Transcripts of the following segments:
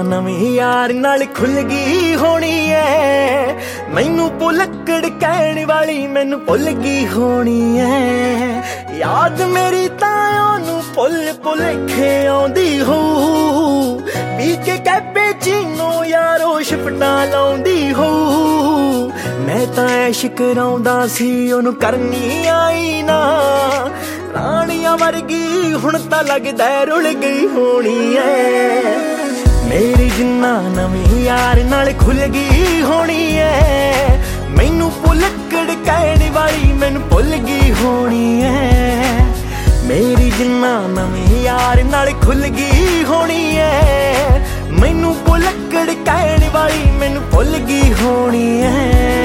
ਨਵੇਂ ਯਾਰ ਨਾਲ ਖੁੱਲ ਗਈ ਹੋਣੀ ਐ। ਮੈਨੂੰ ਭੁਲੱਕੜ ਕਹਿਣ ਵਾਲੀ ਮੈਨੂੰ ਭੁੱਲ ਗਈ ਹੋਣੀ ਐ। ਯਾਦ ਮੇਰੀ ਤਾਂ ਉਹਨੂੰ ਭੁੱਲ ਭੁਲੇਖੇ ਆਉਂਦੀ ਹੋਊ। ਪੀ ਕੇ ਕੈਪੇ ਚੀਨੋ ਯਾਰੋ ਸ਼ਿਫਟਾਂ ਲਾਉਂਦੀ ਹੋਊ। ਮੈਂ ਤਾਂ ਐਸ਼ ਕਰਾਉਂਦਾ ਸੀ ਉਹਨੂੰ ਕਰਨੀ ਆਈ ਨਾ। ਰਾਣੀਆਂ ਵਰਗੀ ਹੁਣ ਤਾਂ ਲੱਗਦਾ ਰੁਲ ਗਈ ਹੋਣੀ ਐ। ਮੇਰੀ ਜਿੰਨਾ ਨਵੇਂ ਯਾਰ ਨਾਲ ਖੁੱਲ ਗਈ ਹੋਣੀ ਐ। ਮੈਨੂੰ ਭੁਲੱਕੜ ਕਹਿਣ ਵਾਲੀ ਮੈਨੂੰ ਭੁੱਲ ਗਈ ਹੋਣੀ ਐ। ਮੇਰੀ ਜਿੰਨਾ ਨਵੇਂ ਯਾਰ ਨਾਲ ਖੁੱਲ ਗਈ ਹੋਣੀ ਐ। ਮੈਨੂੰ ਭੁਲੱਕੜ ਕਹਿਣ ਵਾਲੀ ਮੈਨੂੰ ਭੁੱਲ ਗਈ ਹੋਣੀ ਐ।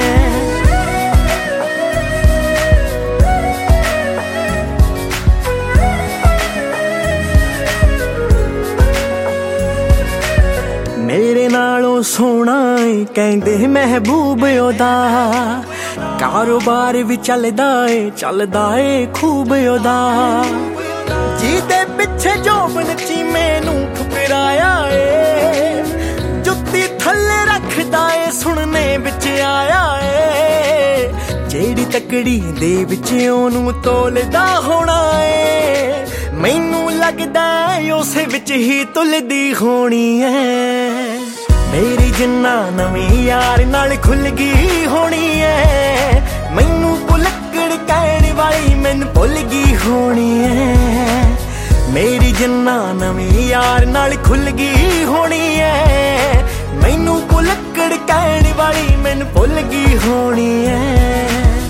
ਮੇਰੇ ਨਾਲੋਂ ਸੋਹਣਾ ਏ ਕਹਿੰਦੇ ਮਹਿਬੂਬ ਉਹਦਾ। ਕਾਰੋਬਾਰ ਵੀ ਚੱਲਦਾ ਏ ਖੂਬ ਉਹਦਾ। ਜਿਹਦੇ ਪਿੱਛੇ ਜੋਬਨ ਚੀਮੇ ਨੂੰ ਠੁਕਰਾਇਆ ਏ। ਜੁੱਤੀ ਥੱਲੇ ਰੱਖਦਾ ਏ ਸੁਣਨੇ ਵਿੱਚ ਆਇਆ ਏ। ਜਿਹੜੀ ਤਕੜੀ ਦੇ ਵਿੱਚ ਉਹਨੂੰ ਤੋਲਦਾ ਹੋਣਾ ਏ। ਮੈਨੂੰ ਲੱਗਦਾ ਉਸੇ ਵਿੱਚ ਹੀ ਤੁਲਦੀ ਹੋਣੀ ਐ। ਮੇਰੀ ਜਿੰਨਾ ਨਵੇਂ ਯਾਰ ਨਾਲ ਖੁੱਲ ਗਈ ਹੋਣੀ ਐ। ਮੈਨੂੰ ਭੁਲੱਕੜ ਕਹਿਣ ਵਾਲੀ ਮੈਨੂੰ ਭੁੱਲ ਗਈ ਹੋਣੀ ਐ। ਮੇਰੀ ਜਿੰਨਾ ਨਵੇਂ ਯਾਰ ਨਾਲ ਖੁੱਲ ਗਈ ਹੋਣੀ ਐ। ਮੈਨੂੰ ਭੁਲੱਕੜ ਕਹਿਣ ਵਾਲੀ ਮੈਨੂੰ ਭੁੱਲ ਗਈ ਹੋਣੀ ਐ।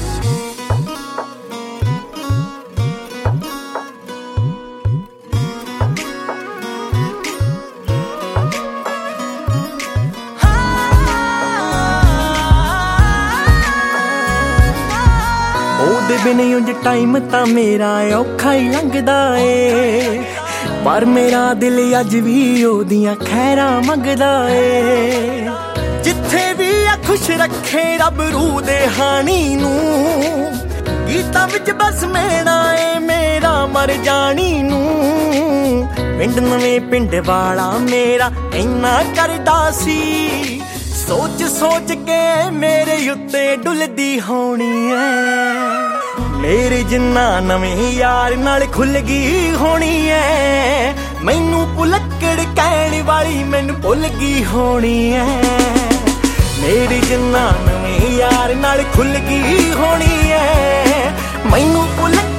ਉਹਦੇ ਬਿਨ ਉਂਝ ਟਾਈਮ ਤਾਂ ਮੇਰਾ ਔਖਾ ਹੀ ਲੰਘਦਾ ਏ। ਪਰ ਮੇਰਾ ਦਿਲ ਅੱਜ ਵੀ ਉਹਦੀਆਂ ਖੈਰਾਂ ਮੰਗਦਾ ਏ। ਜਿੱਥੇ ਵੀ ਆ ਖੁਸ਼ ਰੱਖੇ ਰੱਬ ਰੂਹ ਦੇ ਹਾਣੀ ਨੂੰ। ਗੀਤਾਂ ਵਿੱਚ ਬਸ ਮੇਰਾ ਏ ਮੇਰਾ ਮਰ ਜਾਣੀ ਨੂੰ। ਪਿੰਡ ਨਵੇਂ ਪਿੰਡ ਵਾਲਾ ਮੇਰਾ ਇੰਨਾ ਕਰਦਾ ਸੀ। ਸੋਚ ਸੋਚ ਕੇ ਮੇਰੇ ਉੱਤੇ ਡੁੱਲਦੀ ਹੋਣੀ ਐ। ਮੇਰੇ ਜਿੰਨਾ ਨਵੇਂ ਯਾਰ ਨਾਲ ਖੁੱਲ ਗਈ ਹੋਣੀ ਐ। ਮੈਨੂੰ ਭੁਲੱਕੜ ਕਹਿਣ ਵਾਲੀ ਮੈਨੂੰ ਭੁੱਲ ਗਈ ਹੋਣੀ ਐ। ਮੇਰੇ ਜਿੰਨਾ ਨਵੇਂ ਯਾਰ ਨਾਲ ਖੁੱਲ ਗਈ ਹੋਣੀ ਐ। ਮੈਨੂੰ ਭੁੱਲ